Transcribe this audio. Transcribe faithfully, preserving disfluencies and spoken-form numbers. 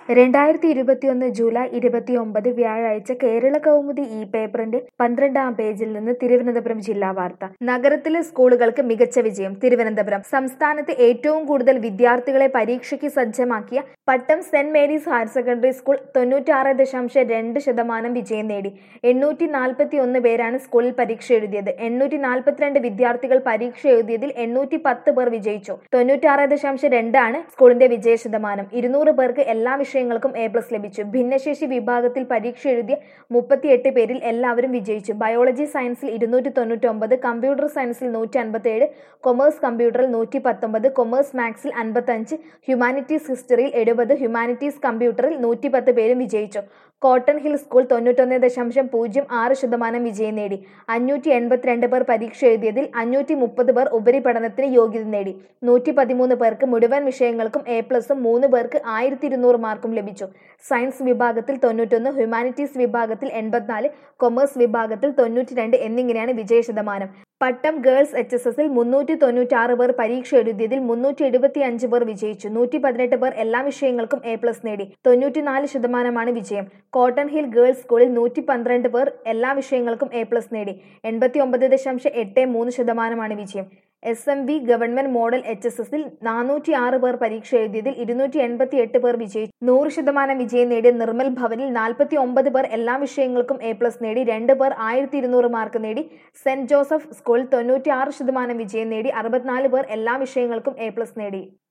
രണ്ടായിരത്തി ഇരുപത്തിയൊന്ന് ജൂലൈ ഇരുപത്തിയൊമ്പത് വ്യാഴാഴ്ച കേരള കൗമുദി ഈ പേപ്പറിന്റെ പന്ത്രണ്ടാം പേജിൽ നിന്ന് തിരുവനന്തപുരം ജില്ലാ വാർത്ത. നഗരത്തിലെ സ്കൂളുകൾക്ക് മികച്ച വിജയം. തിരുവനന്തപുരം. സംസ്ഥാനത്ത് ഏറ്റവും കൂടുതൽ വിദ്യാർത്ഥികളെ പരീക്ഷയ്ക്ക് സജ്ജമാക്കിയ പട്ടം സെന്റ് മേരീസ് ഹയർ സെക്കൻഡറി സ്കൂൾ തൊണ്ണൂറ്റാറ് ദശാംശം രണ്ട് ശതമാനം വിജയം നേടി. എണ്ണൂറ്റി നാൽപ്പത്തി ഒന്ന് പേരാണ് സ്കൂളിൽ പരീക്ഷ എഴുതിയത്. എണ്ണൂറ്റി നാൽപ്പത്തിരണ്ട് വിദ്യാർത്ഥികൾ പരീക്ഷ എഴുതിയതിൽ എണ്ണൂറ്റി പത്ത് പേർ വിജയിച്ചു. തൊണ്ണൂറ്റാറ് ദശാംശം രണ്ടാണ് സ്കൂളിന്റെ വിജയ ശതമാനം. ഇരുന്നൂറ് പേർക്ക് എല്ലാ വിഷയങ്ങൾക്കും എ പ്ലസ് ലഭിച്ചു. ഭിന്നശേഷി വിഭാഗത്തിൽ പരീക്ഷ എഴുതിയ മുപ്പത്തിയെട്ട് പേരിൽ എല്ലാവരും വിജയിച്ചു. ബയോളജി സയൻസിൽ ഇരുന്നൂറ്റി തൊണ്ണൂറ്റി ഒമ്പത്, കമ്പ്യൂട്ടർ സയൻസിൽ നൂറ്റി അൻപത്തി ഏഴ്, കൊമേഴ്സ് കമ്പ്യൂട്ടറിൽ നൂറ്റി പത്തൊമ്പത്, കൊമേഴ്സ് മാത്സിൽ അൻപത്തഞ്ച്, ഹ്യൂമാനിറ്റീസ് ഹിസ്റ്ററിയിൽ എഴുപത്, ഹ്യൂമാനിറ്റീസ് കമ്പ്യൂട്ടറിൽ നൂറ്റി പത്ത് പേരും വിജയിച്ചു. കോട്ടൺ ഹിൽ സ്കൂൾ തൊണ്ണൂറ്റൊന്ന് ദശാംശം പൂജ്യം ആറ് ശതമാനം വിജയം നേടി. അഞ്ഞൂറ്റി എൺപത്തിരണ്ട് പേർ പരീക്ഷ എഴുതിയതിൽ അഞ്ഞൂറ്റി മുപ്പത് പേർ ഉപരിപഠനത്തിന് യോഗ്യത നേടി. നൂറ്റി പതിമൂന്ന് പേർക്ക് മുഴുവൻ വിഷയങ്ങൾക്കും എ പ്ലസും മൂന്ന് പേർക്ക് ആയിരത്തി ഇരുന്നൂറ് മാർക്കും ലഭിച്ചു. സയൻസ് വിഭാഗത്തിൽ തൊണ്ണൂറ്റൊന്ന്, ഹ്യൂമാനിറ്റീസ് വിഭാഗത്തിൽ എൺപത്തിനാല്, കൊമേഴ്സ് വിഭാഗത്തിൽ തൊണ്ണൂറ്റി രണ്ട് എന്നിങ്ങനെയാണ് വിജയ ശതമാനം. പട്ടം ഗേൾസ് എച്ച് എസ് എസിൽ മുന്നൂറ്റി തൊണ്ണൂറ്റാറ് പേർ പരീക്ഷ എഴുതിയതിൽ മുന്നൂറ്റി എഴുപത്തി അഞ്ച് പേർ വിജയിച്ചു. നൂറ്റി പതിനെട്ട് പേർ എല്ലാ വിഷയങ്ങൾക്കും എ പ്ലസ് നേടി. തൊണ്ണൂറ്റിനാല് ശതമാനമാണ് വിജയം. കോട്ടൺ ഹിൽ ഗേൾസ് സ്കൂളിൽ നൂറ്റി പന്ത്രണ്ട് പേർ എല്ലാ വിഷയങ്ങൾക്കും എ പ്ലസ് നേടി. എൺപത്തി ഒമ്പത് ദശാംശം എട്ട് മൂന്ന് ശതമാനമാണ് വിജയം. S M V government model H S എസിൽ നാനൂറ്റി ആറ് പേർ പരീക്ഷ എഴുതിയതിൽ ഇരുന്നൂറ്റി എൺപത്തി എട്ട് പേർ വിജയിച്ചു. നൂറ് ശതമാനം വിജയം നേടിയ നിർമ്മൽ ഭവനിൽ നാൽപ്പത്തി ഒമ്പത് പേർ എല്ലാ വിഷയങ്ങൾക്കും എ പ്ലസ് നേടി. രണ്ട് പേർ ആയിരത്തി ഇരുന്നൂറ് മാർക്ക് നേടി. സെന്റ് ജോസഫ് സ്കൂളിൽ തൊണ്ണൂറ്റി ആറ് ശതമാനം വിജയം നേടി. അറുപത്തിനാല് പേർ എല്ലാ വിഷയങ്ങൾക്കും എ പ്ലസ് നേടി.